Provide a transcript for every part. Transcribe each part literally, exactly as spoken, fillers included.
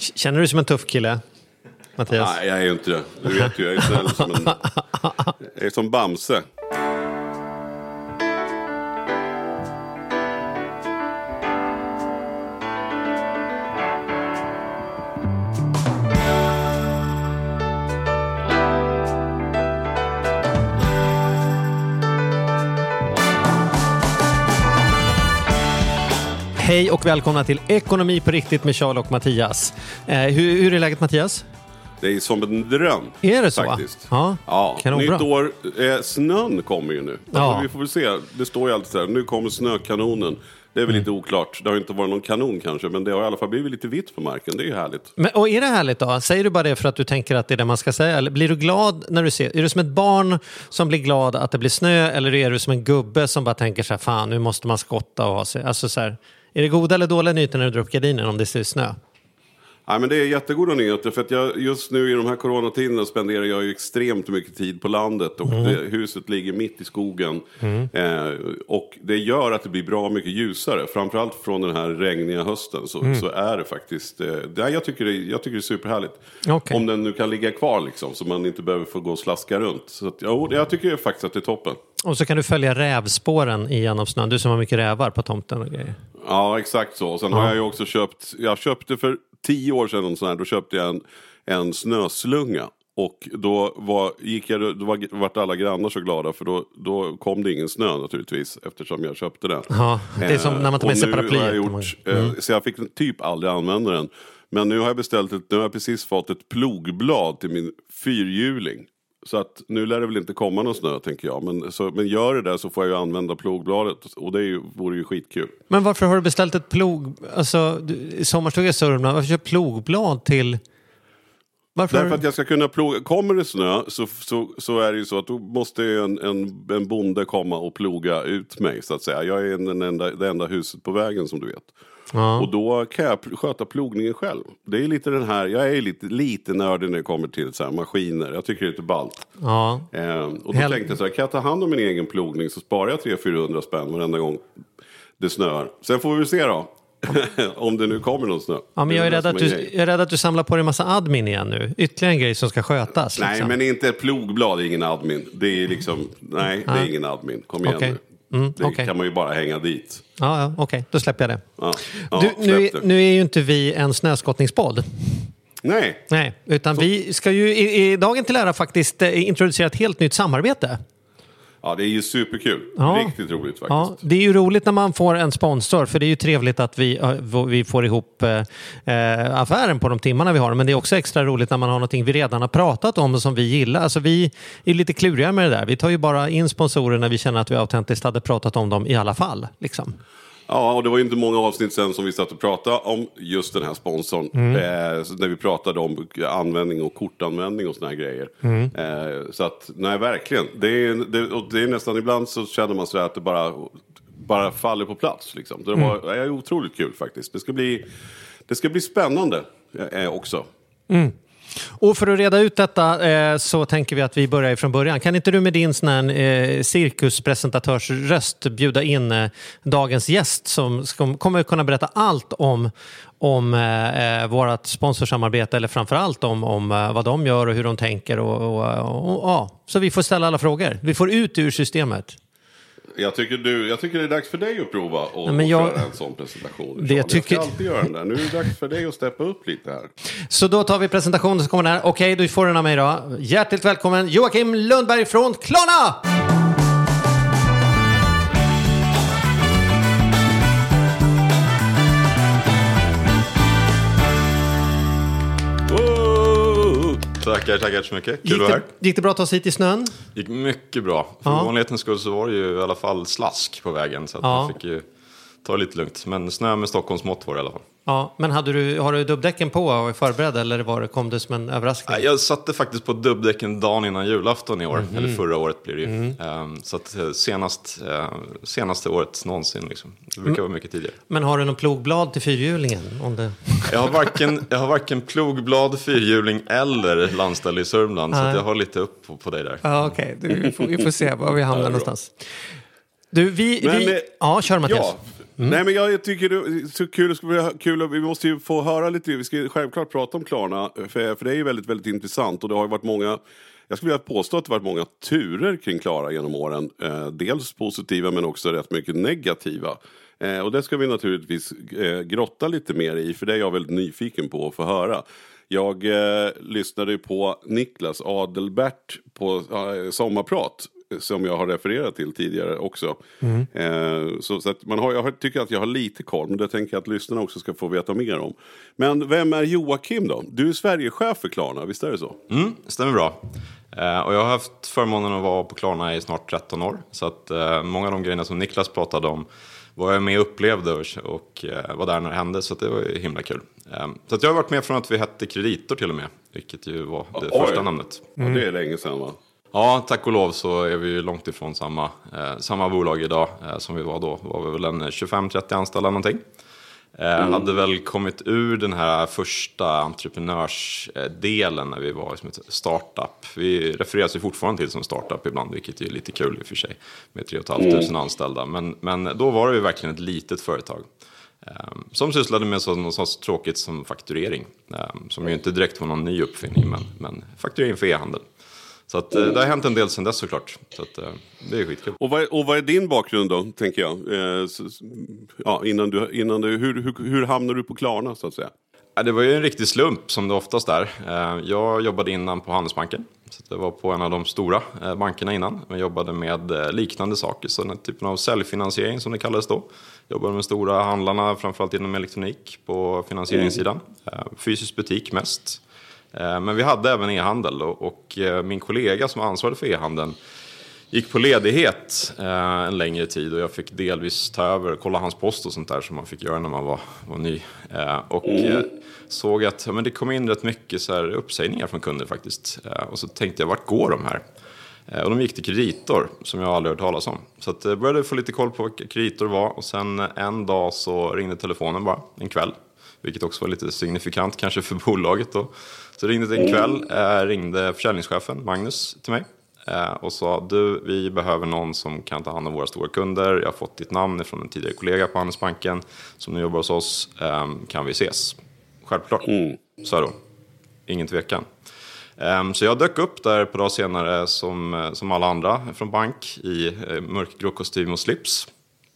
Känner du dig som en tuff kille, Mattias? Nej, jag är ju inte det. Du vet ju, jag är snäll som en... Jag är som Bamse. Hej och välkomna till Ekonomi på riktigt med Charles och Mattias. Eh, hur, hur är läget, Mattias? Det är som en dröm. Är det så? Faktiskt. Ja, ja. kanonbra. Nytt år, eh, snön kommer ju nu. Alltså, Ja. Vi får väl se. Det står ju alltid så här, nu kommer snökanonen. Det är väl mm. lite oklart. Det har inte varit någon kanon kanske, men det har i alla fall blivit lite vitt på marken. Det är ju härligt. Men, och är det härligt då? Säger du bara det för att du tänker att det är det man ska säga? Eller blir du glad när du ser? Är du som ett barn som blir glad att det blir snö? Eller är du som en gubbe som bara tänker så här, fan nu måste man skotta och ha sig? Alltså så här, är det goda eller dåliga nyheter när du drar upp gardinen om det ser snö? Nej, men det är jättegoda nyheter, för att jag just nu i de här coronatiderna spenderar jag ju extremt mycket tid på landet och mm. det, huset ligger mitt i skogen mm. eh, och det gör att det blir bra mycket ljusare, framförallt från den här regniga hösten så, mm. så är det faktiskt eh, det, jag, tycker det, jag tycker det är superhärligt okay. Om den nu kan ligga kvar liksom, så man inte behöver få gå och slaska runt, så att, ja, jag tycker faktiskt att det är toppen. Och så kan du följa rävspåren genom snön, du som har mycket rävar på tomten och grejer. Ja, exakt så. Och sen ja. har jag ju också köpt, jag köpte för tio år sedan sån här, då köpte jag en, en snöslunga. Och då var, gick jag, då var, vart alla grannar så glada, för då, då kom det ingen snö naturligtvis, eftersom jag köpte den. Ja, det är som när man tar med sig paraplyet. Mm. Så jag fick typ aldrig använda den. Men nu har jag beställt ett, nu har jag precis fått ett plogblad till min fyrhjuling. Så att nu lär det väl inte komma någon snö, tänker jag. Men, så, men gör det där så får jag ju använda plogbladet. Och det är ju, vore ju skitkul. Men varför har du beställt ett plog... Alltså, i sommarstuga i Sörmland, varför kör plogblad till... Varför Därför att jag ska kunna ploga... Kommer det snö så, så, så är det ju så att då måste en, en, en bonde komma och ploga ut mig, så att säga. Jag är den enda, det enda huset på vägen, som du vet. Ja. Och då kan jag sköta plogningen själv. Det är lite den här, jag är lite, lite nördig när det kommer till så här maskiner. Jag tycker det är lite ballt. Ja. Eh, och då Hel- tänkte jag så här, kan jag ta hand om min egen plogning så sparar jag tre till fyrahundra spänn varenda gång det snöar. Sen får vi se då. Om det nu kommer någon snö. Ja, men jag är, rädd att du, jag är rädd att du samlar på dig en massa admin igen nu. Ytterligare en grej som ska skötas. Nej, liksom. Men inte ett plogblad är ingen admin. Det är liksom, nej, det är ingen admin. Kom igen okay. nu. Mm, det okay. kan man ju bara hänga dit. Ja, ja okej. Okay. Då släpper jag det. Ja, ja, du, nu, är, nu är ju inte vi en snöskottningspodd. Nej. Nej, utan Så. vi ska ju i, i dagen till ära faktiskt eh, introducera ett helt nytt samarbete. Ja, det är ju superkul. Ja. Riktigt roligt faktiskt. Ja, det är ju roligt när man får en sponsor, för det är ju trevligt att vi, vi får ihop eh, affären på de timmarna vi har. Men det är också extra roligt när man har någonting vi redan har pratat om och som vi gillar. Alltså vi är lite kluriga med det där. Vi tar ju bara in sponsorer när vi känner att vi autentiskt hade pratat om dem i alla fall. Liksom. Ja, och det var ju inte många avsnitt sen som vi satt och pratade om just den här sponsorn. Mm. Eh, när vi pratade om användning och kortanvändning och såna här grejer. Mm. Eh, så att, nej verkligen. Det är, det, och det är nästan ibland så känner man så att det bara, bara faller på plats. Liksom. Det var, mm. är otroligt kul faktiskt. Det ska bli, det ska bli spännande eh, också. Mm. Och för att reda ut detta eh, så tänker vi att vi börjar ifrån början. Kan inte du med din sån här, eh, cirkuspresentatörsröst bjuda in eh, dagens gäst som ska, kommer kunna berätta allt om, om eh, vårt sponsorsamarbete, eller framförallt om, om eh, vad de gör och hur de tänker och, och, och, och ja. Så vi får ställa alla frågor. Vi får ut ur systemet. Jag tycker, du, jag tycker det är dags för dig att prova och, Nej, jag, och göra en sån presentation. Det jag, tycker... jag ska alltid göra den där. Nu är det dags för dig att steppa upp lite här. Så då tar vi presentationen så kommer den här. Okej, okay, du får den av mig då. Hjärtligt välkommen Joakim Lundberg från Klarna! Tackar, tackar så mycket. Kul gick, att vara här. Det, gick det bra att ta sig hit i snön? Gick mycket bra. För ja. vanlighetens skull så var det ju i alla fall slask på vägen. Så att ja. jag fick ju ta lite lugnt. Men snö med Stockholmsmått var det i alla fall. Ja, men hade du, har du dubbdäcken på och är förberedd, eller var det, kom det som en överraskning? Jag satte faktiskt på dubbdäcken dagen innan julafton i år. Mm. Eller förra året blir det ju. Mm. Um, så att senast, uh, senaste året någonsin liksom. Det brukar mm. vara mycket tidigare. Men har du någon plogblad till fyrhjulingen? Om det... jag, har varken, jag har varken plogblad, fyrhjuling eller landställe i Sörmland. Så att jag har lite upp på, på dig där. Ja, okej. Okay. Vi får se var vi hamnar någonstans. Du, vi... Men, vi... Ja, kör Mattias. Ja. Mm. Nej, men jag tycker det är så kul, kul. Vi måste ju få höra lite. Vi ska självklart prata om Klarna. För, för det är ju väldigt, väldigt intressant. Och det har varit många... Jag skulle vilja påstå att det har varit många turer kring Klara genom åren. Eh, dels positiva men också rätt mycket negativa. Eh, och det ska vi naturligtvis eh, grotta lite mer i. För det är jag väldigt nyfiken på att få höra. Jag eh, lyssnade på Niklas Adelbert på eh, Sommarprat. Som jag har refererat till tidigare också. Mm. Eh, så så att man har, jag tycker att jag har lite koll. Men det tänker jag att lyssnarna också ska få veta mer om. Men vem är Joakim då? Du är Sverigechef för Klarna, visst är det så? Mm, stämmer bra. Eh, och jag har haft förmånen att vara på Klarna i snart tretton år. Så att eh, många av de grejerna som Niklas pratade om var jag med och upplevde och, och eh, var där när det hände. Så att det var ju himla kul. Eh, så att jag har varit med från att vi hette Kreditor till och med. Vilket ju var det Oj. första namnet. Mm. Ja, det är länge sedan, va? Ja, tack och lov så är vi ju långt ifrån samma, eh, samma bolag idag eh, som vi var då. Var vi väl en tjugofem trettio anställda någonting. Eh, mm. Hade väl kommit ur den här första entreprenörsdelen när vi var som ett startup. Vi refereras ju fortfarande till som startup ibland, vilket är lite kul i och för sig. Med tre tusen fem hundra anställda. Men, men då var det ju verkligen ett litet företag. Eh, som sysslade med så, något så tråkigt som fakturering. Eh, som ju inte direkt var någon ny uppfinning, men, men fakturering för e-handel. Så att, det har hänt en del sedan dess såklart. Så att, det är skitkul. Och vad är, och vad är din bakgrund då, tänker jag? Eh, så, ja, innan du, innan du, hur, hur, hur hamnar du på Klarna, så att säga? Ja, det var ju en riktig slump som det oftast är. Eh, jag jobbade innan på Handelsbanken. Så det var på en av de stora eh, bankerna innan. Jag jobbade med eh, liknande saker. Så den typen av säljfinansiering som det kallades då. Jobbade med stora handlarna, framförallt inom elektronik på finansieringssidan. Eh, fysisk butik mest. Men vi hade även e-handel och min kollega som ansvarade för e-handeln gick på ledighet en längre tid och jag fick delvis ta över och kolla hans post och sånt där som man fick göra när man var, var ny. Och mm. såg att men det kom in rätt mycket så här uppsägningar från kunder faktiskt. Och så tänkte jag, vart går de här? Och de gick till Kreditor som jag aldrig hört talas om. Så att jag började få lite koll på vad Kreditor var och sen en dag så ringde telefonen bara en kväll. Vilket också var lite signifikant kanske för bolaget då. Så ringde det en kväll, eh, ringde försäljningschefen Magnus till mig. Eh, och sa, du, vi behöver någon som kan ta hand om våra stora kunder. Jag har fått ditt namn från en tidigare kollega på Handelsbanken som nu jobbar hos oss. Eh, kan vi ses? Självklart, mm. sa då. Ingen tvekan. Eh, så jag dök upp där på dag senare som, som alla andra från bank i eh, mörkgrå kostym och slips.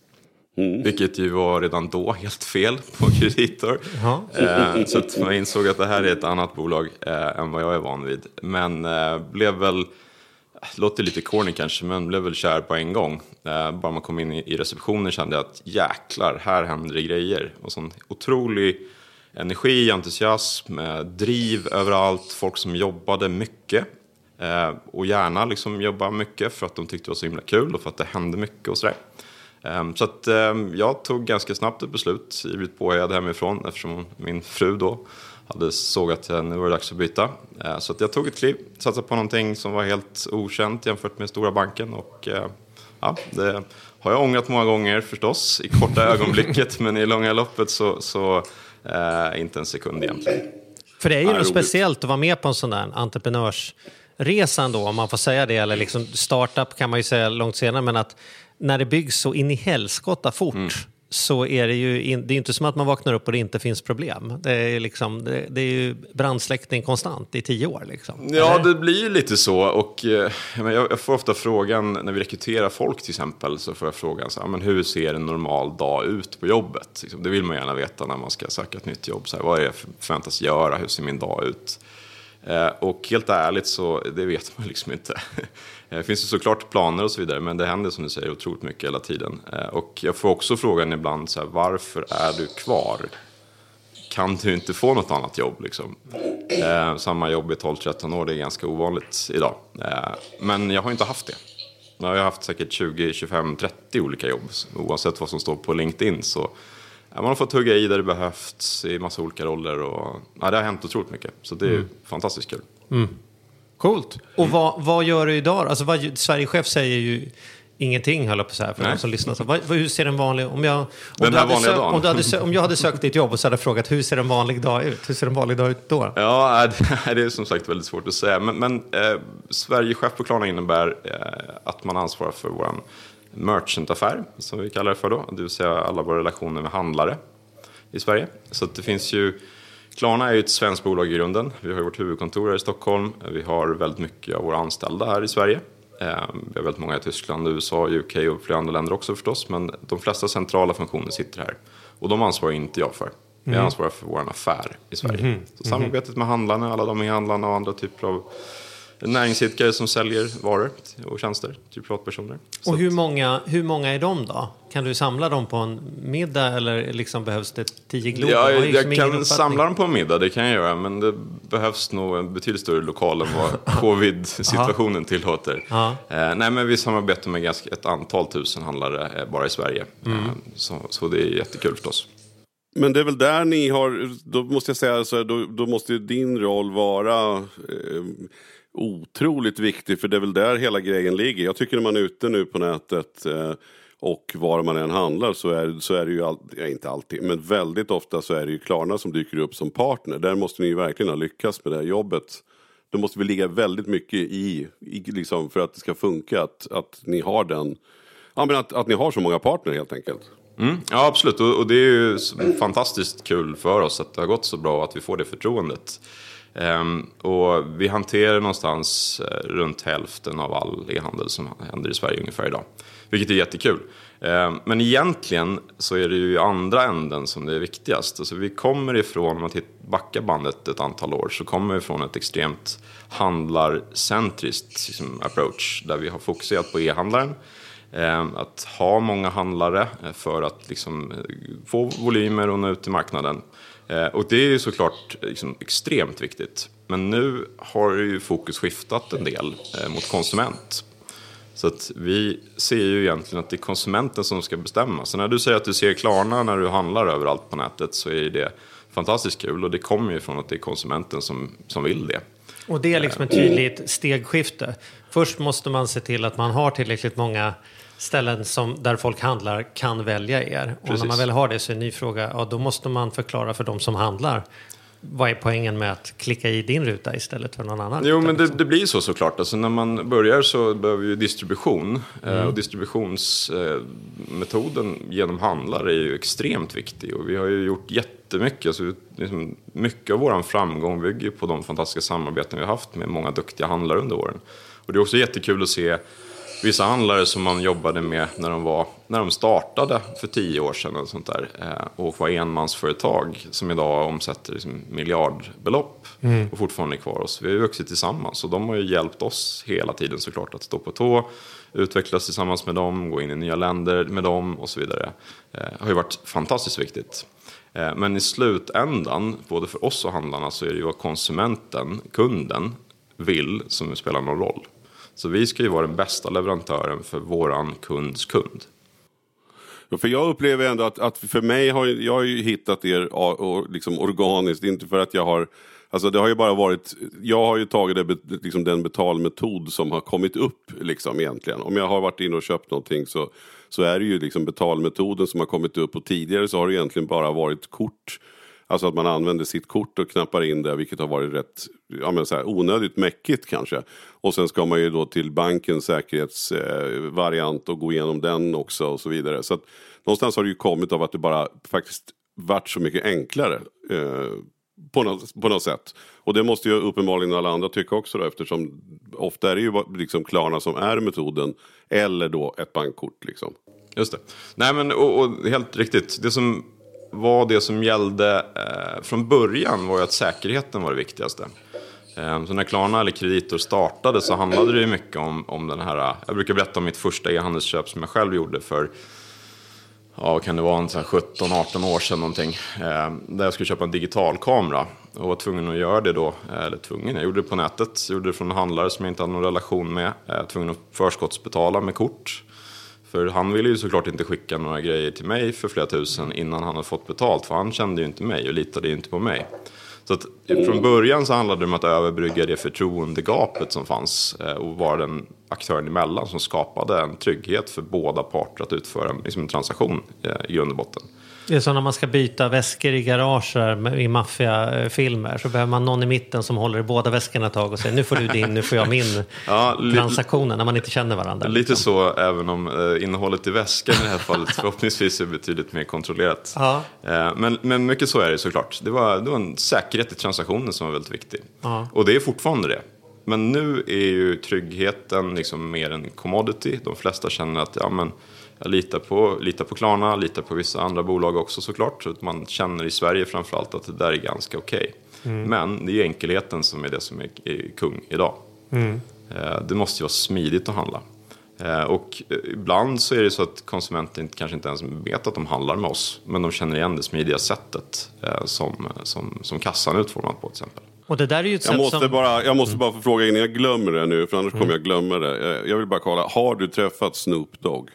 Mm. Vilket ju var redan då helt fel på Kreditor. eh, så att man insåg att det här är ett annat bolag eh, än vad jag är van vid. Men eh, blev väl, låter lite corny kanske, men blev väl kär på en gång. Eh, bara man kom in i, i receptionen kände jag att jäklar, här händer det grejer. Och sån otrolig energi, entusiasm, eh, driv överallt. Folk som jobbade mycket. Eh, och gärna liksom jobba mycket för att de tyckte det var så himla kul och för att det hände mycket och sådär. Så att jag tog ganska snabbt ett beslut, blivit påhejad hemifrån eftersom min fru då hade såg att nu var det dags att byta. Så att jag tog ett kliv, satsade på någonting som var helt okänt jämfört med stora banken och ja, det har jag ångrat många gånger förstås i korta ögonblicket men i långa loppet så, så äh, inte en sekund egentligen. För det är ju något speciellt att vara med på en sån där entreprenörsresan då, om man får säga det, eller liksom startup kan man ju säga långt senare, men att när det byggs så in i helskotta fort mm. så är det ju in, det är inte som att man vaknar upp och det inte finns problem. Det är, liksom, det, det är ju brandsläckning konstant i tio år. Liksom. Ja, Eller? Det blir ju lite så. Och, eh, jag får ofta frågan, när vi rekryterar folk till exempel, så får jag frågan så här, men hur ser en normal dag ut på jobbet? Det vill man gärna veta när man ska söka ett nytt jobb. Så här, vad är det jag förväntas göra? Hur ser min dag ut? Eh, och helt ärligt så, det vet man liksom inte. Det finns ju såklart planer och så vidare, men det händer som du säger otroligt mycket hela tiden. Och jag får också frågan ibland så här, varför är du kvar? Kan du inte få något annat jobb liksom? Eh, samma jobb i tolv tretton år, det är ganska ovanligt idag. Eh, men jag har inte haft det. Jag har haft säkert tjugo, tjugofem, trettio olika jobb. Oavsett vad som står på LinkedIn så ja, man har fått hugga i där det behövts i massa olika roller. Och, ja, det har hänt otroligt mycket, så det är mm. fantastiskt kul. Mm. Coolt. Och vad, vad gör du idag? Alltså, vad, Sverigechef säger ju ingenting, höll jag på så här, för de som lyssnar. Så, vad, hur ser en vanlig... Om jag, om Den här vanliga sök, dagen. Om, du hade, om jag hade sökt ditt jobb och så hade frågat, hur ser en vanlig dag ut? Hur ser en vanlig dag ut då? Ja, det är som sagt väldigt svårt att säga. Men, men eh, Sverigechef på Klarna innebär eh, att man ansvarar för vår merchantaffär som vi kallar det för då. Det vill säga alla våra relationer med handlare i Sverige. Så att det finns ju, Klarna är ju ett svenskt bolag i grunden. Vi har vårt huvudkontor här i Stockholm. Vi har väldigt mycket av våra anställda här i Sverige. Vi har väldigt många i Tyskland, U S A, U K och flera andra länder också förstås. Men de flesta centrala funktioner sitter här. Och de ansvarar inte jag för. Jag mm. ansvarar för vår affär i Sverige. Mm. Så samarbetet med handlarna, alla de e-handlarna och andra typer av näringsidkare som säljer varor och tjänster till privatpersoner. Så och hur många, hur många är de då? Kan du samla dem på en middag eller liksom behövs det tio glober? Ja, jag, jag kan samla dem på en middag, det kan jag göra. Men det behövs nog en betydligt större lokal än vad covid-situationen tillåter. Eh, nej, men vi samarbetar med ganska ett antal tusen handlare eh, bara i Sverige. Mm. Eh, så, så det är jättekul förstås. Men det är väl där ni har, då måste jag säga så här, då, då måste ju din roll vara eh, otroligt viktig, för det är väl där hela grejen ligger. Jag tycker när man är ute nu på nätet eh, och var man än handlar så är, så är det ju, all, ja, inte alltid, men väldigt ofta så är det ju Klarna som dyker upp som partner. Där måste ni ju verkligen ha lyckats med det här jobbet. Då måste vi ligga väldigt mycket i, i liksom, för att det ska funka, att, att ni har den, ja, men att, att ni har så många partner helt enkelt. Mm, ja, absolut. Och, och det är ju fantastiskt kul för oss att det har gått så bra och att vi får det förtroendet. Um, och vi hanterar någonstans uh, runt hälften av all e-handel som händer i Sverige ungefär idag. Vilket är jättekul. Um, men egentligen så är det ju i andra änden som det är viktigast. Alltså vi kommer ifrån, om man backar bandet ett antal år, så kommer vi från ett extremt handlarcentriskt liksom, approach. Där vi har fokuserat på e-handlaren. Att ha många handlare för att liksom få volymer och nå ut till marknaden. Och det är ju såklart liksom extremt viktigt. Men nu har ju fokus skiftat en del mot konsument. Så att vi ser ju egentligen att det är konsumenten som ska bestämma. Så när du säger att du ser Klarna när du handlar överallt på nätet, så är det fantastiskt kul. Och det kommer ju från att det är konsumenten som, som vill det. Och det är liksom ett tydligt stegskifte. Först måste man se till att man har tillräckligt många ställen som, där folk handlar kan välja er. Och Precis. När man väl har det så är en ny fråga, ja, då måste man förklara för de som handlar vad är poängen med att klicka i din ruta istället för någon annan. Jo, men det, det blir så såklart. Alltså, när man börjar så behöver vi distribution. Mm. Och distributionsmetoden eh, genom handlare är ju extremt viktig. Och vi har ju gjort jättemycket. Alltså, liksom, mycket av vår framgång bygger på de fantastiska samarbeten vi har haft med många duktiga handlare under åren. Och det är också jättekul att se vissa handlare som man jobbade med när de, var, när de startade för tio år sedan och, sånt där, och var enmansföretag som idag omsätter liksom miljardbelopp mm. och fortfarande är kvar oss. Vi har ju vuxit tillsammans och de har ju hjälpt oss hela tiden såklart att stå på tå, utvecklas tillsammans med dem, gå in i nya länder med dem och så vidare. Det har ju varit fantastiskt viktigt. Men i slutändan, både för oss och handlarna, så är det ju vad konsumenten, kunden, vill som spelar någon roll. Så vi ska ju vara den bästa leverantören för våran kunds kund. Ja, för jag upplever ändå att, att för mig har jag har ju hittat er och, liksom organiskt, inte för att jag har, alltså det har ju bara varit, jag har ju tagit det, liksom den betalmetod som har kommit upp liksom egentligen. Om jag har varit in och köpt någonting så, så är det ju liksom betalmetoden som har kommit upp, och tidigare så har det egentligen bara varit kort. Alltså att man använder sitt kort och knappar in det, vilket har varit rätt, ja, men så här, onödigt mäckigt kanske. Och sen ska man ju då till bankens säkerhetsvariant och gå igenom den också och så vidare. Så att någonstans har det ju kommit av att det bara faktiskt varit så mycket enklare eh, på, något, på något sätt. Och det måste ju uppenbarligen alla andra tycka också då, eftersom ofta är det ju liksom Klarna som är metoden, eller då ett bankkort liksom. Just det. Nej, men och, och helt riktigt, det som var det som gällde eh, från början var ju att säkerheten var det viktigaste. Eh, så när Klarna eller Kreditor startade så handlade det ju mycket om, om den här, jag brukar berätta om mitt första e-handelsköp som jag själv gjorde för, ja, kan det vara en sjutton arton år sedan någonting, eh, där jag skulle köpa en digital kamera och var tvungen att göra det då, eller tvungen, jag gjorde det på nätet, jag gjorde det från en handlare som jag inte hade någon relation med, jag var tvungen att förskottsbetala med kort. För han ville ju såklart inte skicka några grejer till mig för flera tusen innan han hade fått betalt. För han kände ju inte mig och litade ju inte på mig. Så att från början så handlade det om att överbrygga det förtroendegapet som fanns. Och vara den aktören emellan som skapade en trygghet för båda parter att utföra liksom en transaktion i grund och botten. Det är så när man ska byta väskor i garager i maffiafilmer så behöver man någon i mitten som håller i båda väskorna ett tag och säger nu får du din, nu får jag min ja, li- transaktionen när man inte känner varandra. Lite liksom. Så, även om eh, innehållet i väskan i det här fallet förhoppningsvis är betydligt mer kontrollerat. Ja. Eh, men, men mycket så är det såklart. Det var, det var en säkerhet i transaktionen som var väldigt viktig. Ja. Och det är fortfarande det. Men nu är ju tryggheten liksom mer en commodity. De flesta känner att ja, men jag litar på, litar på Klarna, litar på vissa andra bolag också såklart. Så att man känner i Sverige framförallt att det där är ganska okej. Okay. Mm. Men det är enkelheten som är det som är, är kung idag. Mm. Eh, det måste ju vara smidigt att handla. Eh, och ibland så är det så att konsumenten kanske inte ens vet att de handlar med oss. Men de känner igen det smidiga sättet eh, som, som, som kassan är utformad på till exempel. Och det där är ju ett jag, måste som... bara, jag måste bara få fråga innan jag glömmer det nu, för annars mm. kommer jag glömma det. Jag vill bara kolla, har du träffat Snoop Dogg?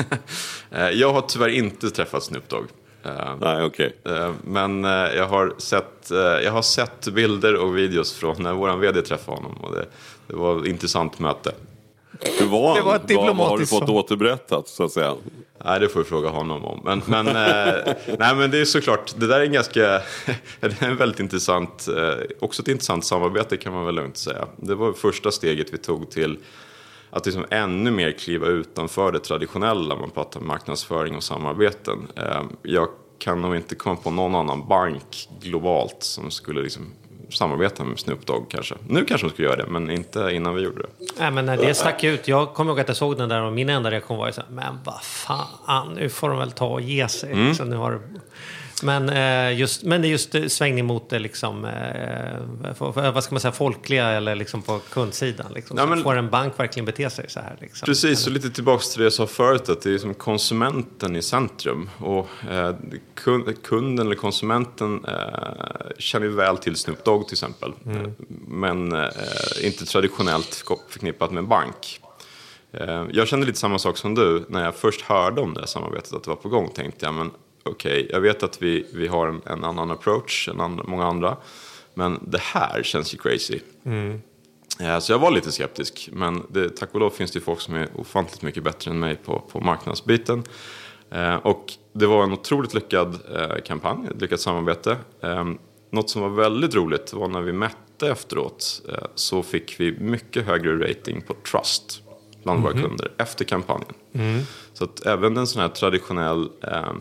Jag har tyvärr inte träffat Snoop Dogg. Nej, okej. Okay. Men jag har sett, jag har sett bilder och videos från när våran vd träffade honom. Och det, det var ett intressant möte. Hur var han? Det var ett diplomatiskt vad, vad har du fått återberättat så att säga? Nej, det får du fråga honom om. Men, men, eh, nej, men det är såklart, det där är en ganska, det är en väldigt intressant, eh, också ett intressant samarbete kan man väl lugnt säga. Det var första steget vi tog till att liksom ännu mer kliva utanför det traditionella. Man pratar marknadsföring och samarbeten. Eh, jag kan nog inte komma på någon annan bank globalt som skulle liksom samarbeta med Snoop Dogg kanske. Nu kanske de skulle göra det, men inte innan vi gjorde det. Nej, men när det stack ut, jag kommer ihåg att jag såg den där och min enda reaktion var ju så här, men vad fan, nu får de väl ta och ge sig. Mm. Så nu har... Men, eh, just, men det är just svängning mot det liksom, eh, för, för, vad ska man säga, folkliga eller liksom på kundsidan. Liksom. Ja, men, får en bank verkligen bete sig så här? Liksom. Precis, och lite tillbaka till det jag sa förut, att det är som konsumenten i centrum. Och eh, kunden eller konsumenten eh, känner ju väl till Snoop Dogg till exempel. Mm. Men eh, inte traditionellt förknippat med en bank. Eh, jag kände lite samma sak som du. När jag först hörde om det här samarbetet att det var på gång tänkte jag, men okej, okay, jag vet att vi, vi har en, en annan approach än andra, många andra. Men det här känns ju crazy. Mm. Ja, så jag var lite skeptisk. Men det, tack och lov finns det folk som är ofantligt mycket bättre än mig på, på marknadsbiten. Eh, och det var en otroligt lyckad eh, kampanj, ett lyckat samarbete. Eh, något som var väldigt roligt var när vi mätte efteråt. Eh, så fick vi mycket högre rating på Trust bland våra mm-hmm. kunder efter kampanjen. Mm. Så att även en sån här traditionell eh,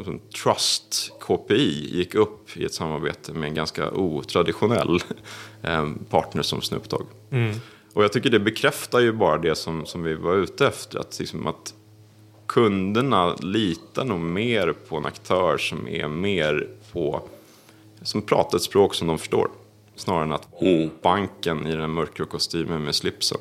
trust K P I gick upp i ett samarbete med en ganska otraditionell eh, partner som Snoop Dogg. Mm. Och jag tycker det bekräftar ju bara det som, som vi var ute efter. Att, liksom, att kunderna litar nog mer på en aktör som är mer på, som pratar ett språk som de förstår. Snarare än att mm. banken i den mörka kostymen med slipsen.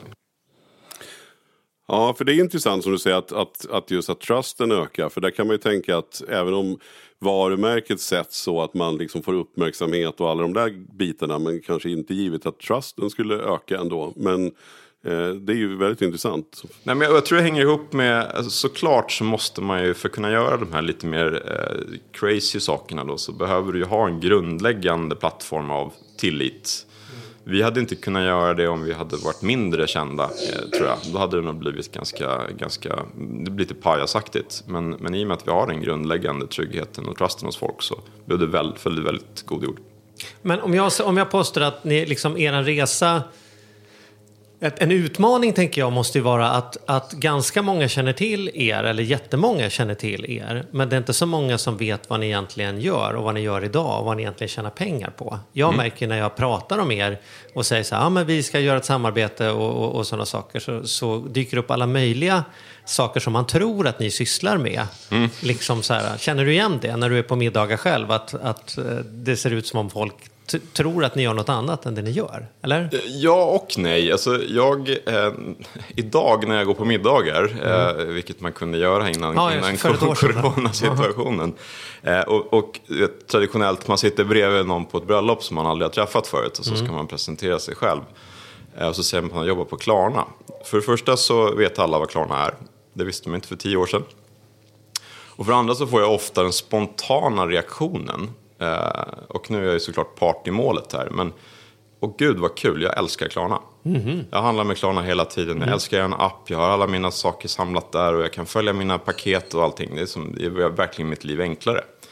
Ja, för det är intressant som du säger att, att, att just att trusten ökar. För där kan man ju tänka att även om varumärket sätts så att man liksom får uppmärksamhet och alla de där bitarna, men kanske inte givet att trusten skulle öka ändå. Men eh, det är ju väldigt intressant. Nej, men jag, jag tror det hänger ihop med, alltså, såklart så måste man ju för att kunna göra de här lite mer eh, crazy sakerna då, så behöver du ju ha en grundläggande plattform av tillit. Vi hade inte kunnat göra det om vi hade varit mindre kända, eh, tror jag. Då hade det nog blivit ganska, ganska det blir lite pajasaktigt. Men, men i och med att vi har den grundläggande tryggheten och trusten hos folk så blev det väldigt, väldigt, väldigt god ord. Men om jag, om jag påstår att ni, liksom, er resa... En utmaning tänker jag måste ju vara att, att ganska många känner till er, eller jättemånga känner till er, men det är inte så många som vet vad ni egentligen gör och vad ni gör idag och vad ni egentligen tjänar pengar på. Jag mm. märker när jag pratar om er och säger så här, ja men vi ska göra ett samarbete och, och, och sådana saker, så, så dyker upp alla möjliga saker som man tror att ni sysslar med. Mm. Liksom så här, känner du igen det när du är på middagar själv, att, att det ser ut som om folk T- tror att ni gör något annat än det ni gör, eller? Ja och nej. Alltså, jag, eh, idag när jag går på middagar, mm. eh, vilket man kunde göra innan, ja, innan coronasituationen. Eh, och och eh, traditionellt, man sitter bredvid någon på ett bröllop som man aldrig har träffat förut och så mm. ska man presentera sig själv. Eh, och så säger man att man jobbar på Klarna. För det första så vet alla vad Klarna är. Det visste man inte för tio år sedan. Och för det andra så får jag ofta den spontana reaktionen. Uh, och nu är jag ju såklart part i målet här. Men, åh gud vad kul, jag älskar Klarna. Mm-hmm. Jag handlar med Klarna hela tiden. Mm. Jag älskar en app, jag har alla mina saker samlat där. Och jag kan följa mina paket och allting. Det är, som, det är verkligen mitt liv enklare.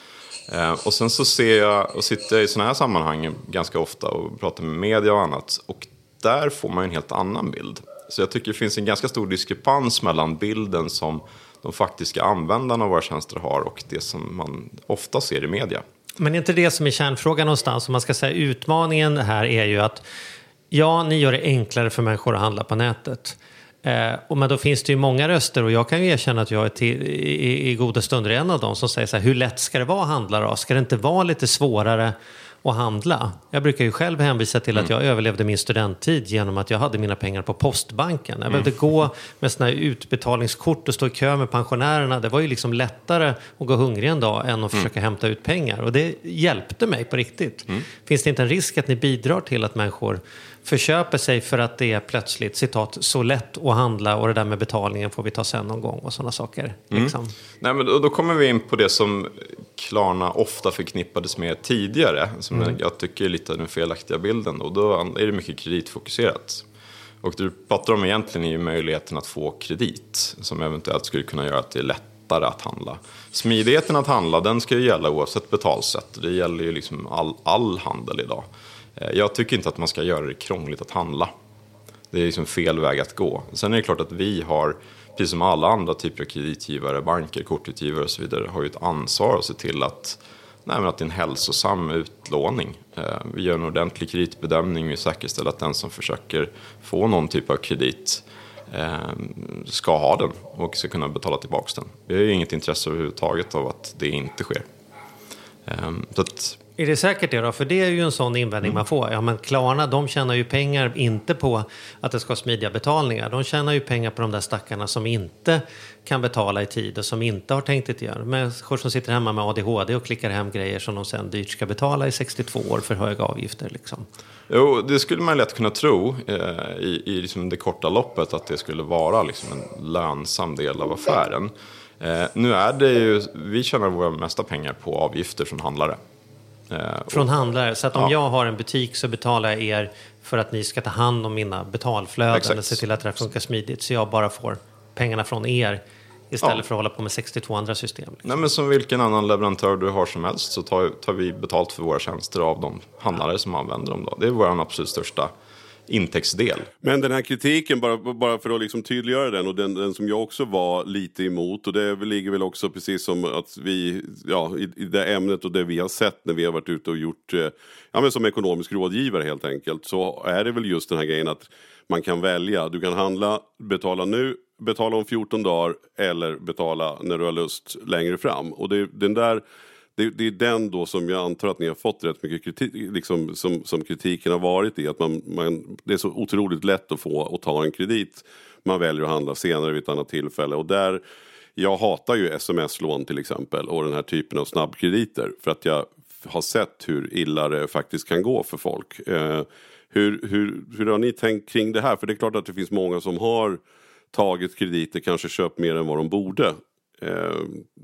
Eh, och sen så ser jag och sitter i sådana här sammanhang ganska ofta och pratar med media och annat. Och där får man en helt annan bild. Så jag tycker det finns en ganska stor diskrepans mellan bilden som de faktiska användarna av våra tjänster har och det som man ofta ser i media. Men är inte det som är kärnfrågan någonstans? Om man ska säga utmaningen här är ju att ja, ni gör det enklare för människor att handla på nätet. Eh, och men då finns det ju många röster och jag kan ju erkänna att jag är till, i, i goda stunder en av dem som säger så här, hur lätt ska det vara att handla då? Ska det inte vara lite svårare att handla? Jag brukar ju själv hänvisa till att jag överlevde min studenttid genom att jag hade mina pengar på postbanken. Jag behövde mm. gå med såna här utbetalningskort och stå i kö med pensionärerna. Det var ju liksom lättare att gå hungrig en dag än att försöka mm. hämta ut pengar. Och det hjälpte mig på riktigt. Mm. Finns det inte en risk att ni bidrar till att människor förköper sig för att det är plötsligt, citat, så lätt att handla och det där med betalningen får vi ta sen någon gång och sådana saker. Liksom. Mm. Nej, men då, då kommer vi in på det som Klarna ofta förknippades med tidigare, som mm. jag tycker är lite den felaktiga bilden. Och då är det mycket kreditfokuserat. Och det du pratar om egentligen är ju möjligheten att få kredit som eventuellt skulle kunna göra att det är lättare att handla. Smidigheten att handla, den ska ju gälla oavsett betalsätt. Det gäller ju liksom all, all handel idag. Jag tycker inte att man ska göra det krångligt att handla. Det är liksom fel väg att gå. Sen är det klart att vi har, precis som alla andra typer av kreditgivare, banker, kortutgivare och så vidare, har ju ett ansvar att se till att, nej, men att det är en hälsosam utlåning. Vi gör en ordentlig kreditbedömning, vi säkerställer att den som försöker få någon typ av kredit ska ha den och ska kunna betala tillbaka den. Vi har ju inget intresse överhuvudtaget av att det inte sker. Så att är det säkert det då? För det är ju en sån invändning mm. man får. Ja, men Klarna, de tjänar ju pengar inte på att det ska ha smidiga betalningar. De tjänar ju pengar på de där stackarna som inte kan betala i tid och som inte har tänkt att göra. Människor som sitter hemma med A D H D och klickar hem grejer som de sen dyrt ska betala i sextiotvå år för höga avgifter. Liksom. Jo, det skulle man lätt kunna tro eh, i, i liksom det korta loppet att det skulle vara liksom en lönsam del av affären. Eh, nu är det ju, vi tjänar våra mesta pengar på avgifter från handlare. Från handlare, så att om ja. jag har en butik så betalar jag er för att ni ska ta hand om mina betalflöden. Exakt. Eller se till att det funkar smidigt så jag bara får pengarna från er istället ja. för att hålla på med sextiotvå andra system. Liksom. Nej, men som vilken annan leverantör du har som helst så tar, tar vi betalt för våra tjänster av de handlare som använder dem. Då. Det är vår absolut största intäktsdel. Men den här kritiken, bara, bara för att liksom tydliggöra den, och den, den som jag också var lite emot, och det ligger väl också precis som att vi, ja, i, i det ämnet och det vi har sett när vi har varit ute och gjort, ja, men som ekonomisk rådgivare helt enkelt, så är det väl just den här grejen att man kan välja. Du kan handla, betala nu, betala om fjorton dagar eller betala när du har lust längre fram. Och det, den där Det, det är den då som jag antar att ni har fått rätt mycket kritik, liksom, som, som kritiken har varit i. Att man, man, det är så otroligt lätt att få och ta en kredit. Man väljer att handla senare vid ett annat tillfälle. Och där, jag hatar ju sms-lån till exempel och den här typen av snabbkrediter. För att jag har sett hur illa det faktiskt kan gå för folk. Eh, hur, hur, hur har ni tänkt kring det här? För det är klart att det finns många som har tagit krediter, kanske köpt mer än vad de borde. Eh,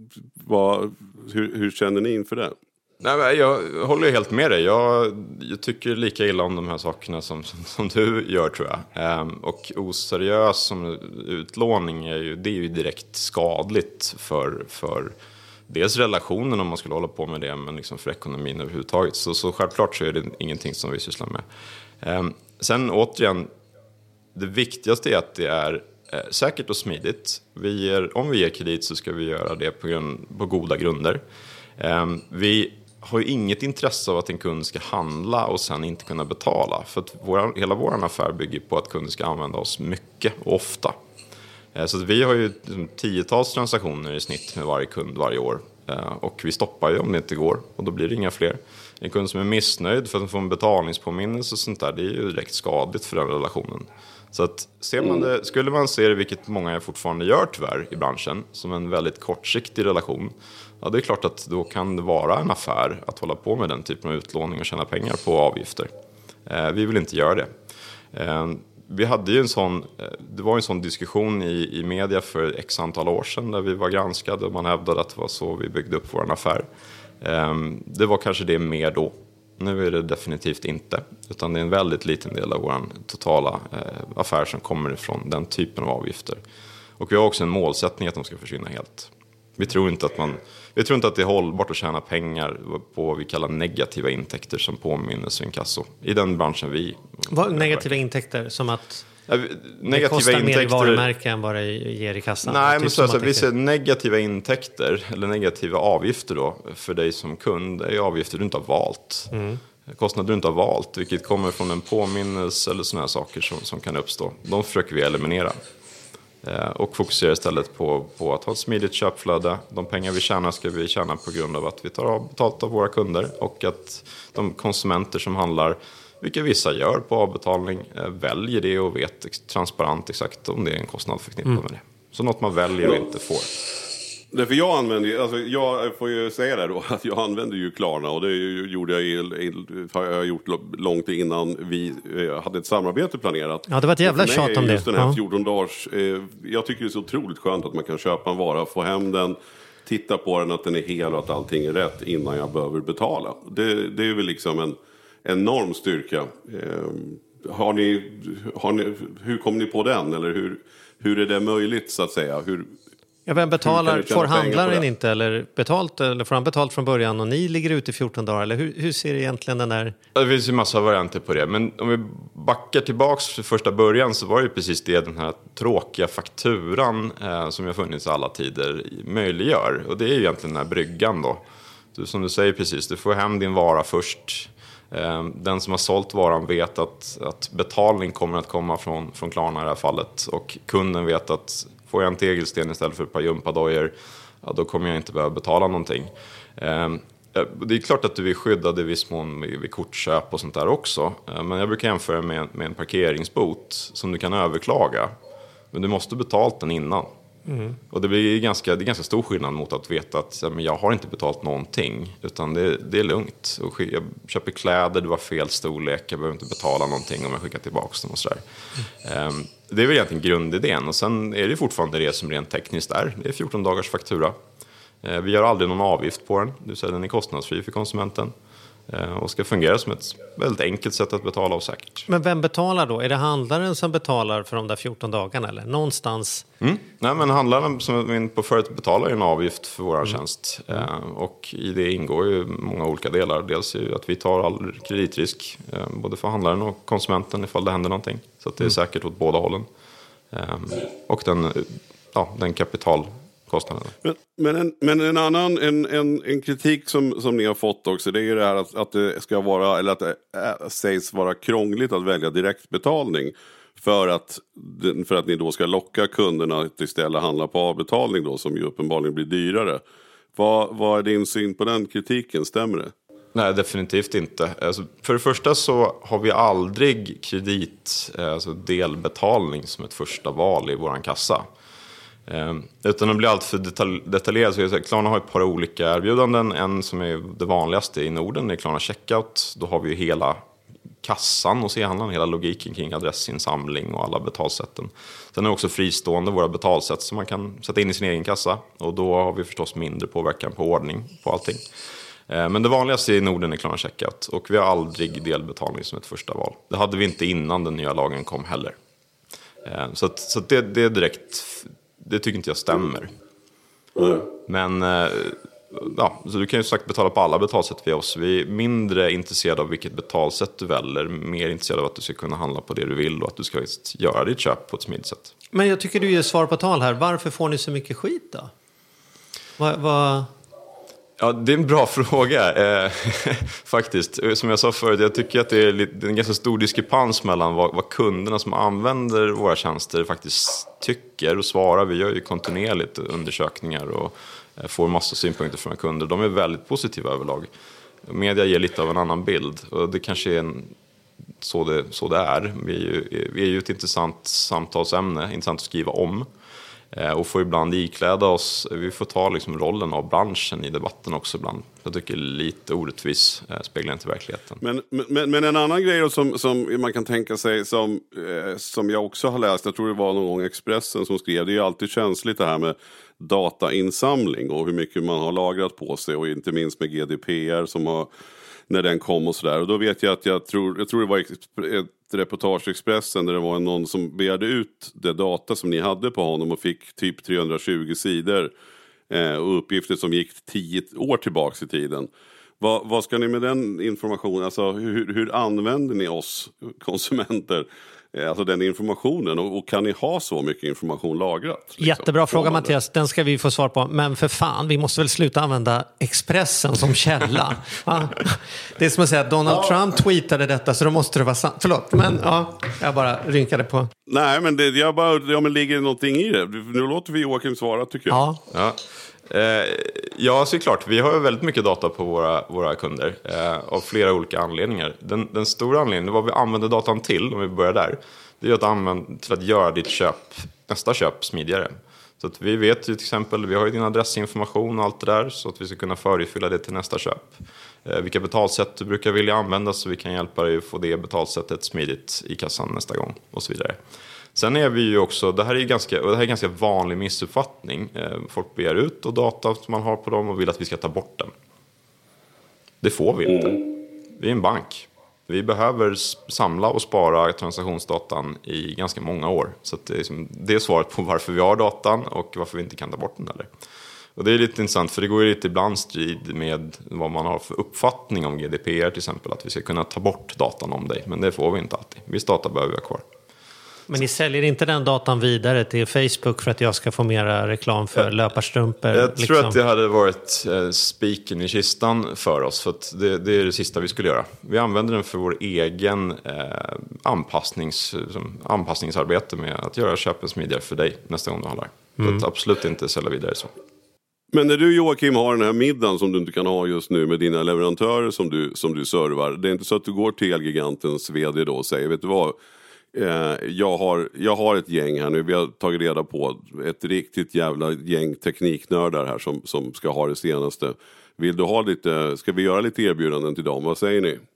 vad, hur, hur känner ni inför det? Nej, jag håller helt med dig. Jag, jag tycker lika illa om de här sakerna som, som, som du gör, tror jag. Eh, och oseriös som utlåning är ju, det är ju direkt skadligt för, för dels relationen om man skulle hålla på med det, men liksom för ekonomin överhuvudtaget. Så, så självklart så är det ingenting som vi sysslar med. Eh, sen återigen, det viktigaste är att det är Eh, säkert och smidigt. Vi ger, om vi ger kredit så ska vi göra det på, grund, på goda grunder. Eh, vi har ju inget intresse av att en kund ska handla och sen inte kunna betala. För att våra, hela vår affär bygger på att kunden ska använda oss mycket och ofta. Eh, så att vi har ju liksom, tiotals transaktioner i snitt med varje kund varje år. Eh, och vi stoppar ju om det inte går och då blir det inga fler. En kund som är missnöjd för att få en betalningspåminnelse och sånt där, det är ju direkt skadligt för den relationen. Så att ser man det, skulle man se det, vilket många fortfarande gör tyvärr i branschen, som en väldigt kortsiktig relation, ja, det är klart att då kan det vara en affär att hålla på med den typen av utlåning och tjäna pengar på avgifter. Eh, vi vill inte göra det. Eh, vi hade ju en sån, det var en sån diskussion i, i media för x antal år sedan där vi var granskade och man hävdade att det var så vi byggde upp vår affär. Eh, det var kanske det mer då. Nu är det definitivt inte, utan det är en väldigt liten del av vår totala eh, affär som kommer ifrån den typen av avgifter. Och vi har också en målsättning att de ska försvinna helt. Vi tror inte att man, vi tror inte att det är hållbart att tjäna pengar på vad vi kallar negativa intäkter som påminnelseinkasso i den branschen vi... Vad, negativa intäkter som att ja, vi, negativa det kostar intäkter, mer i varumärken än vad det ger i kassan? Nej, typ men så, så, vi tänker... ser negativa intäkter eller negativa avgifter då för dig som kund är avgifter du inte har valt. Mm. Kostnader du inte har valt, vilket kommer från en påminnelse eller sådana här saker som, som kan uppstå. De försöker vi eliminera. Eh, och fokusera istället på, på att ha ett smidigt köpflöde. De pengar vi tjänar ska vi tjäna på grund av att vi tar av betalt av våra kunder. Och att de konsumenter som handlar, vilka vissa gör på avbetalning, eh, väljer det och vet transparent exakt om det är en kostnad förknippad mm. med det. Så något man väljer och inte får. Därför jag använder ju, alltså jag får ju säga det då, att jag använder ju Klarna och det gjorde jag, i, har jag gjort långt innan vi hade ett samarbete planerat. Ja, det var ett jävla tjat om det. Just den här ja. fjorton dagars, eh, jag tycker det är så otroligt skönt att man kan köpa en vara, få hem den, titta på den, att den är hel och att allting är rätt innan jag behöver betala. Det, det är väl liksom en enorm styrka. Eh, har ni, har ni, hur kom ni på den? Eller hur, hur är det möjligt så att säga? Hur... Ja, vem betalar? Får handlaren inte eller betalt, eller får han betalt från början och ni ligger ute i fjorton dagar? Eller hur, hur ser egentligen den där... Det finns ju massa varianter på det. Men om vi backar tillbaks till första början så var det ju precis det den här tråkiga fakturan eh, som har funnits alla tider möjliggör. Och det är ju egentligen den här bryggan då. Du, som du säger precis, du får hem din vara först. Eh, den som har sålt varan vet att, att betalning kommer att komma från, från Klarna i det här fallet. Och kunden vet att får jag en tegelsten istället för ett par jumpadojor, ja, då kommer jag inte behöva betala någonting. Eh, det är klart att du är skyddad i viss mån vid, vid kortköp och sånt där också. Eh, men jag brukar jämföra med, med en parkeringsbot som du kan överklaga. Men du måste betalt den innan. Mm. Och det blir ganska, det är ganska stor skillnad mot att veta att ja, men jag har inte betalt någonting. Utan det, det är lugnt. Och jag köper kläder, du har fel storlek, jag behöver inte betala någonting om jag skickar tillbaka dem och sådär. Mm. Um, det är väl egentligen grundidén. Och sen är det fortfarande det som rent tekniskt är. Det är fjorton dagars faktura. Uh, vi gör aldrig någon avgift på den. Du säger den är kostnadsfri för konsumenten. Och ska fungera som ett väldigt enkelt sätt att betala och säkert. Men vem betalar då? Är det handlaren som betalar för de där fjorton dagarna eller någonstans? Mm. Nej, men handlaren som är inne på förut betalar en avgift för vår mm. tjänst. Mm. Och i det ingår ju många olika delar. Dels är att vi tar all kreditrisk, både för handlaren och konsumenten ifall det händer någonting. Så att det är mm. säkert åt båda hållen. Och den, ja, den kapital Men, men, en, men en annan en, en, en kritik som, som ni har fått också, det är ju det här att, att det ska vara, eller att det äh, sägs vara krångligt att välja direktbetalning för att, för att ni då ska locka kunderna att istället handla på avbetalning då, som ju uppenbarligen blir dyrare. Vad, vad är din syn på den kritiken? Stämmer det? Nej, definitivt inte. Alltså, för det första så har vi aldrig kredit, alltså delbetalning som ett första val i våran kassa. Eh, utan att bli allt för detalj, detaljerad så är det så här, Klarna har ett par olika erbjudanden. En som är det vanligaste i Norden är Klarna Checkout. Då har vi ju hela kassan och e-handlaren, hela logiken kring adressinsamling och alla betalsätten. Sen är det också fristående våra betalsätt som man kan sätta in i sin egen kassa. Och då har vi förstås mindre påverkan på ordning på allting. Eh, men det vanligaste i Norden är Klarna Checkout. Och vi har aldrig delbetalning som ett första val. Det hade vi inte innan den nya lagen kom heller. Eh, så att, så att det, det är direkt... Det tycker inte jag stämmer. Mm. Men ja, så du kan ju sagt betala på alla betalsätt via oss. Vi är mindre intresserade av vilket betalsätt du väljer. Mer intresserade av att du ska kunna handla på det du vill. Och att du ska göra ditt köp på ett smidigt sätt. Men jag tycker du ger svar på tal här. Varför får ni så mycket skit då? Vad... Va... Ja, det är en bra fråga eh, faktiskt. Som jag sa förut, jag tycker att det är, lite, det är en ganska stor diskrepans mellan vad, vad kunderna som använder våra tjänster faktiskt tycker och svarar. Vi gör ju kontinuerligt undersökningar och eh, får massa synpunkter från kunder. De är väldigt positiva överlag. Media ger lite av en annan bild och det kanske är en, så, det, så det är. Vi är, ju, vi är ju ett intressant samtalsämne, intressant att skriva om. Och får ibland ikläda oss, vi får ta liksom rollen av branschen i debatten också ibland. Jag tycker lite orättvis speglar inte verkligheten. Men, men, men en annan grej då som, som man kan tänka sig som, eh, som jag också har läst, jag tror det var någon gång Expressen som skrev, det är ju alltid känsligt det här med datainsamling och hur mycket man har lagrat på sig och inte minst med G D P R som har, när den kom och sådär. Och då vet jag att jag tror, jag tror det var ett reportage i Expressen där det var någon som begärde ut det data som ni hade på honom och fick typ trehundratjugo sidor eh, och uppgifter som gick tio år tillbaka i tiden. Vad, vad ska ni med den informationen, alltså hur, hur använder ni oss konsumenter, alltså den informationen, och, och kan ni ha så mycket information lagrat? Liksom? Jättebra fråga Mattias, den ska vi få svar på, men för fan, vi måste väl sluta använda Expressen som källa. Ja. Det är som att säga att Donald ja. Trump tweetade detta, så då måste det vara sant. Förlåt, men ja, jag bara rynkade på. Nej, men det jag bara, ja, men ligger någonting i det? Nu låter vi Joakim svara, tycker jag. Ja, ja. Eh, ja, såklart. Vi har ju väldigt mycket data på våra, våra kunder eh, av flera olika anledningar. Den, den stora anledningen, vad vi använder datan till, om vi börjar där, det är att använda till att göra ditt köp, nästa köp smidigare. Så att vi vet ju till exempel, vi har ju din adressinformation och allt det där, så att vi ska kunna förefylla det till nästa köp. Eh, vilka betalsätt du brukar vilja använda, så vi kan hjälpa dig att få det betalsättet smidigt i kassan nästa gång och så vidare. Sen är vi ju också, det här är ju ganska, det här är en ganska vanlig missuppfattning. Folk begär ut och data som man har på dem och vill att vi ska ta bort den. Det får vi inte. Vi är en bank. Vi behöver samla och spara transaktionsdatan i ganska många år. Så att det, är liksom, det är svaret på varför vi har datan och varför vi inte kan ta bort den heller. Och det är lite intressant, för det går ju lite ibland strid med vad man har för uppfattning om G D P R till exempel. Att vi ska kunna ta bort datan om dig, men det får vi inte alltid. Viss data behöver vi ha kvar. Men ni säljer inte den datan vidare till Facebook för att jag ska få mera reklam för jag, löparstrumpor? Jag liksom. tror att det hade varit eh, spiken i kistan för oss. För att det, det är det sista vi skulle göra. Vi använder den för vår egen eh, anpassnings, som, anpassningsarbete med att göra köpen smidigare för dig nästa gång du handlar. Mm. Så att absolut inte sälja vidare så. Men när du, Joakim, har den här middagen som du inte kan ha just nu med dina leverantörer som du, som du servar. Det är inte så att du går till Elgigantens vd då och säger, vet du vad? Jag har, jag har ett gäng här nu, vi har tagit reda på ett riktigt jävla gäng tekniknördar här som, som ska ha det senaste. Vill du ha lite, ska vi göra lite erbjudanden till dem? Vad säger ni?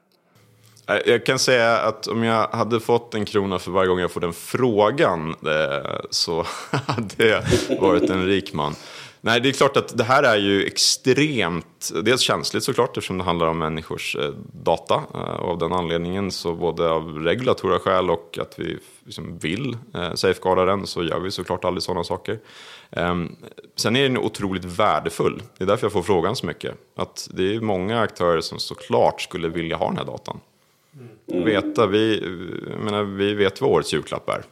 Jag kan säga att om jag hade fått en krona för varje gång jag får den frågan, så hade jag varit en rik man. Nej, det är klart att det här är ju extremt, dels känsligt såklart eftersom det handlar om människors eh, data. Eh, och av den anledningen, så både av regulatora skäl och att vi liksom vill eh, safeguarda den, så gör vi såklart aldrig sådana saker. Eh, sen är den otroligt värdefull. Det är därför jag får frågan så mycket. Att det är många aktörer som såklart skulle vilja ha den här datan. Mm. Veta, vi, jag menar, vi vet vad årets julklapp är.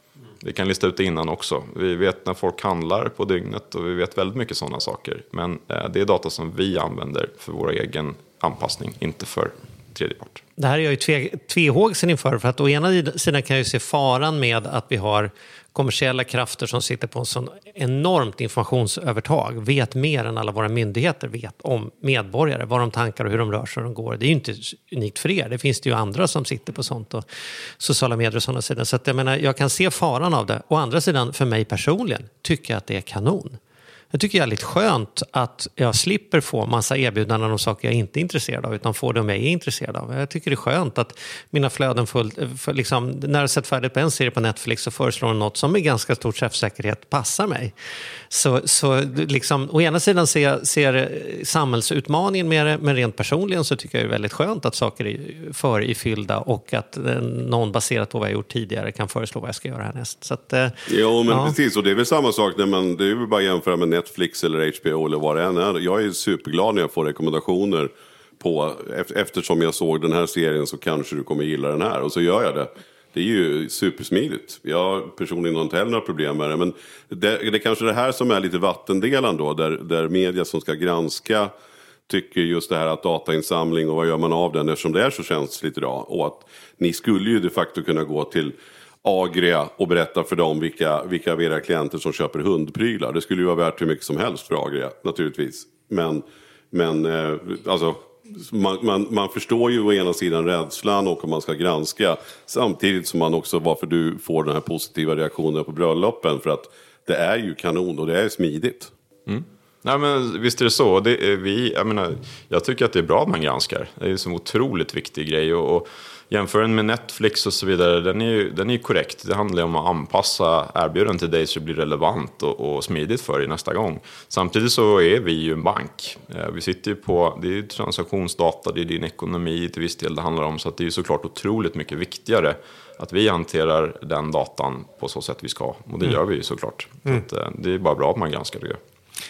Vi kan lista ut det innan också. Vi vet när folk handlar på dygnet och vi vet väldigt mycket sådana saker. Men eh, det är data som vi använder för vår egen anpassning, inte för tredje part. Det här är jag ju tve, tvehågsen inför, för att å ena sidan kan jag ju se faran med att vi har kommersiella krafter som sitter på en sån enormt informationsövertag, vet mer än alla våra myndigheter vet om medborgare, vad de tankar och hur de rör sig och de går. Det är ju inte unikt för er, det finns det ju andra som sitter på sånt och sociala medier och sådana sidor. Så att jag menar, jag kan se faran av det. Å andra sidan, för mig personligen, tycker jag att det är kanon. Jag tycker det är lite skönt att jag slipper få massa erbjudanden om saker jag inte är intresserad av, utan får det om jag är intresserad av. Jag tycker det är skönt att mina flöden fullt, för liksom, när jag sett färdigt på en serie på Netflix så föreslår något som med ganska stor träffsäkerhet passar mig. Så, så liksom, å ena sidan ser, ser samhällsutmaningen med det, men rent personligen så tycker jag det är väldigt skönt att saker är förifyllda och att någon baserat på vad jag gjort tidigare kan föreslå vad jag ska göra härnäst. Så att, jo, men ja. Precis, och det är väl samma sak när man, det är väl bara att jämföra med Netflix eller H B O eller vad det än är. Jag är superglad när jag får rekommendationer på, eftersom jag såg den här serien så kanske du kommer gilla den här, och så gör jag det. Det är ju supersmidigt. Jag personligen har inte heller några problem med det, men det, det är kanske det här som är lite vattendelan då, där, där media som ska granska tycker just det här att datainsamling och vad gör man av den, eftersom det är så känsligt idag, och att ni skulle ju de facto kunna gå till Agria och berätta för dem vilka, vilka av era klienter som köper hundprylar. Det skulle ju vara värt hur mycket som helst för Agria, naturligtvis. Men, men eh, alltså, man, man, man förstår ju å ena sidan rädslan och om man ska granska, samtidigt som man också varför du får den här positiva reaktionen på bröllopen, för att det är ju kanon och det är smidigt. Mm. Nej, men visst är det så. Det är vi, jag, menar, jag tycker att det är bra att man granskar. Det är en så otroligt viktig grej. Och, och jämför den med Netflix och så vidare, den är ju den är korrekt. Det handlar om att anpassa erbjudanden till dig så det blir relevant och, och smidigt för dig nästa gång. Samtidigt så är vi ju en bank. Vi sitter ju på, det är ju transaktionsdata, det är din ekonomi till viss del det handlar om. Så att det är ju såklart otroligt mycket viktigare att vi hanterar den datan på så sätt vi ska. Och det mm. gör vi ju såklart. Mm. Så att, det är bara bra att man granskar det.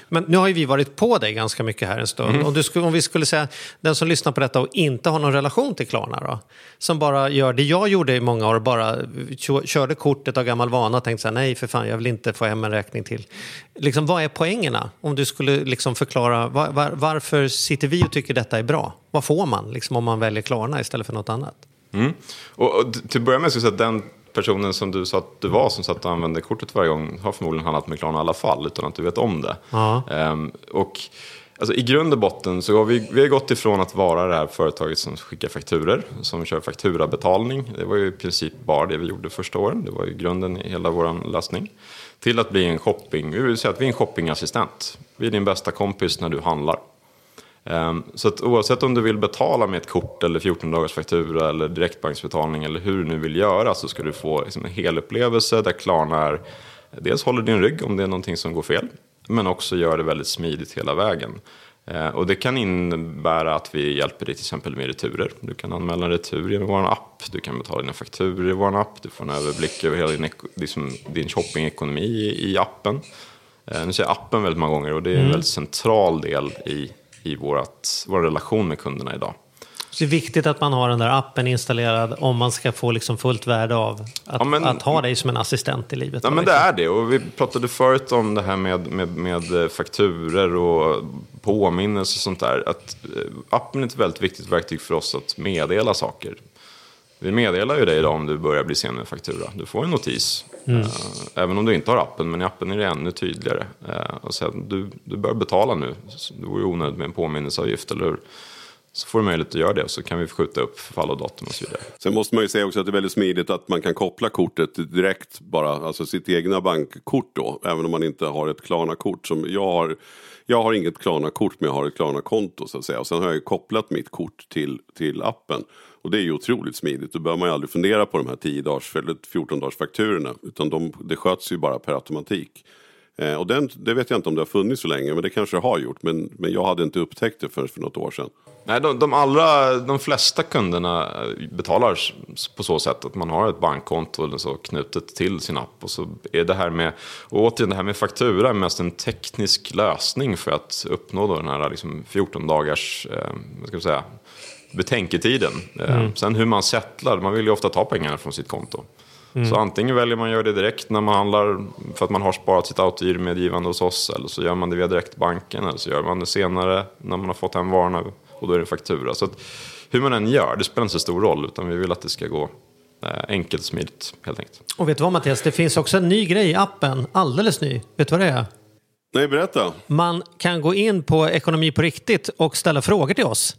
Men nu har ju vi varit på dig ganska mycket här en stund. Mm. Om, du skulle, om vi skulle säga den som lyssnar på detta och inte har någon relation till Klarna då, som bara gör det jag gjorde i många år, bara körde kortet av gammal vana och tänkte så här, nej för fan, jag vill inte få hem en räkning till. Liksom, vad är poängerna? Om du skulle liksom förklara var, var, varför sitter vi och tycker detta är bra? Vad får man liksom, om man väljer Klarna istället för något annat? Mm. Och, och till att börja med så att den personen som du sa att du var som satt och använde kortet varje gång har förmodligen handlat med Klarna i alla fall utan att du vet om det. Ja. Um, och alltså, i grund och botten så har vi, vi har gått ifrån att vara det här företaget som skickar fakturer, som kör fakturabetalning. Det var ju i princip bara det vi gjorde första åren. Det var ju grunden i hela vår lösning. Till att bli en shopping, vi vill säga att vi är en shoppingassistent. Vi är din bästa kompis när du handlar. Um, så att oavsett om du vill betala med ett kort eller fjorton dagars faktura eller direktbanksbetalning eller hur du nu vill göra, så ska du få liksom en hel upplevelse där Klarna är, dels håller din rygg om det är någonting som går fel, men också gör det väldigt smidigt hela vägen. Uh, och det kan innebära att vi hjälper dig till exempel med returer. Du kan anmäla en retur genom vår app, du kan betala dina fakturer i vår app, du får en överblick över hela din, liksom, din shoppingekonomi i, i appen. Uh, nu säger jag appen väldigt många gånger och det är en mm. väldigt central del i i vårat, vår relation med kunderna idag. Så det är viktigt att man har den där appen installerad om man ska få liksom fullt värde av att, ja, men, att ha dig som en assistent i livet. Ja, men det är det. Och vi pratade förut om det här med, med, med fakturer och påminnelser och sånt där. Att appen är ett väldigt viktigt verktyg för oss att meddela saker. Vi meddelar ju dig idag om du börjar bli sen med faktura. Du får en notis. Mm. Uh, även om du inte har appen, men i appen är det ännu tydligare. Uh, och sen, du, du bör betala nu. Det vore onödigt med en påminnelseavgift, eller hur? Så får du möjlighet att göra det, så kan vi skjuta upp förfall och datum och så vidare. Sen måste man ju säga också att det är väldigt smidigt att man kan koppla kortet direkt bara, alltså sitt egna bankkort då, även om man inte har ett Klarna-kort. Som jag har, jag har inget Klarna-kort, men jag har ett Klarna-konto så att säga. Och sen har jag ju kopplat mitt kort till, till appen. Och det är ju otroligt smidigt. Då bör man ju aldrig fundera på de här tio dagars eller fjorton dagars fakturorna. Utan de, det sköts ju bara per automatik. Eh, och den, det vet jag inte om det har funnits så länge. Men det kanske det har gjort. Men, men jag hade inte upptäckt det förrän för något år sedan. Nej, de, de, allra, de flesta kunderna betalar på så sätt att man har ett bankkonto eller så knutet till sin app. Och så är det här med, och återigen det här med faktura är mest en teknisk lösning för att uppnå då den här liksom fjorton dagars, eh, vad ska jag säga, betänketiden. Mm. Sen hur man settlar, man vill ju ofta ta pengarna från sitt konto. Mm. Så antingen väljer man att göra det direkt när man handlar för att man har sparat sitt autogiromedgivande hos oss, eller så gör man det via direktbanken, eller så gör man det senare när man har fått hem varorna och då är det en faktura. Så att hur man än gör, det spelar inte så stor roll, utan vi vill att det ska gå enkelt och smidigt helt enkelt. Och vet du vad, Mattias, det finns också en ny grej i appen, alldeles ny. Vet du vad det är? Nej, berätta. Man kan gå in på Ekonomi på riktigt och ställa frågor till oss.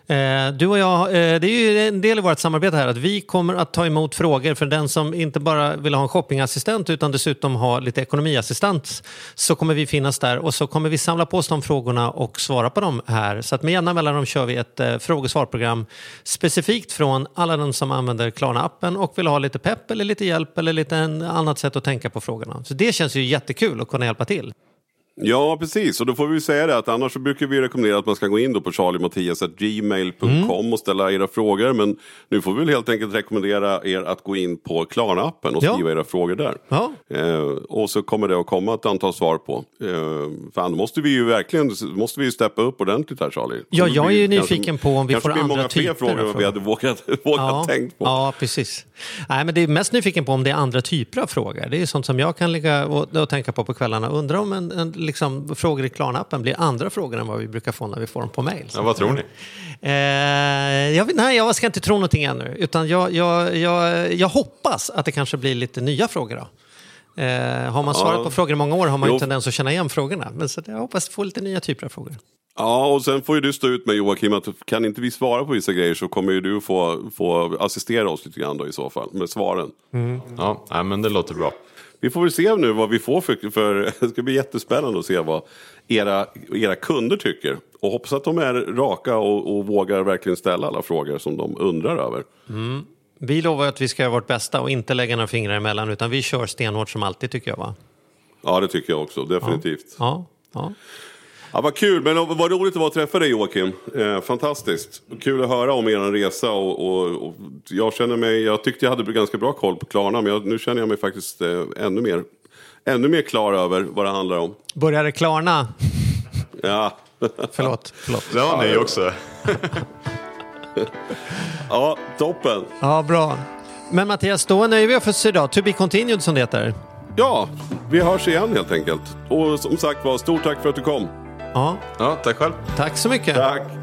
Du och jag, det är ju en del i vårt samarbete här att vi kommer att ta emot frågor för den som inte bara vill ha en shoppingassistent utan dessutom ha lite ekonomiassistent, så kommer vi finnas där och så kommer vi samla på oss de frågorna och svara på dem här. Så att med jämna mellanrum kör vi ett frågesvarprogram specifikt från alla de som använder Klarna-appen och vill ha lite pepp eller lite hjälp eller lite en annat sätt att tänka på frågorna. Så det känns ju jättekul att kunna hjälpa till. Ja, precis. Och då får vi säga det att annars så brukar vi rekommendera att man ska gå in då på charlie mattias at gmail dot com mm. och ställa era frågor. Men nu får vi väl helt enkelt rekommendera er att gå in på Klarna-appen och skriva ja. era frågor där. Ja. Eh, och så kommer det att komma ett antal svar på. Eh, för annars måste vi ju verkligen måste vi ju steppa upp ordentligt här, Charlie. Ja, jag är ju nyfiken kanske, på om vi får andra många typer fler frågor än vi hade vågat, vågat ja. tänkt på. Ja, precis. Nej, men det är mest nyfiken på om det är andra typer av frågor. Det är sånt som jag kan ligga och, och tänka på på kvällarna. Undrar om en, en liksom, frågor i Klarna-appen blir andra frågor än vad vi brukar få när vi får dem på mejl. Ja, vad tror ni? Eh, jag, nej, jag ska inte tro någonting ännu. Utan jag, jag, jag, jag hoppas att det kanske blir lite nya frågor då. Eh, har man svarat ja. på frågor i många år har man jo. ju tendens att känna igen frågorna. Men så jag hoppas få lite nya typer av frågor. Ja, och sen får ju du stå ut med, Joakim, att kan inte vi svara på vissa grejer så kommer ju du få, få assistera oss lite grann då i så fall med svaren. Mm. Ja, nej, men det låter bra. Vi får väl se nu vad vi får för, för det ska bli jättespännande att se vad era, era kunder tycker. Och hoppas att de är raka och, och vågar verkligen ställa alla frågor som de undrar över. Mm. Vi lovar att vi ska göra vårt bästa och inte lägga några fingrar emellan, utan vi kör stenhårt som alltid, tycker jag, va? Ja, det tycker jag också, definitivt. Ja, ja. Ja, vad kul, men vad roligt det var att träffa dig, Joakim. Eh, fantastiskt. Kul att höra om er resa och, och, och jag känner mig, jag tyckte jag hade ganska bra koll på Klarna, men jag, nu känner jag mig faktiskt eh, ännu mer ännu mer klar över vad det handlar om. Börjar det klarna? Ja. Förlåt, förlåt. Det har ni också. Ja, toppen. Ja, bra. Men Mattias, då nöjer vi oss för idag. To be continued som det heter. Ja, vi hörs igen helt enkelt. Och som sagt var, stort tack för att du kom. Ja. Ja, tack själv. Tack så mycket. Tack.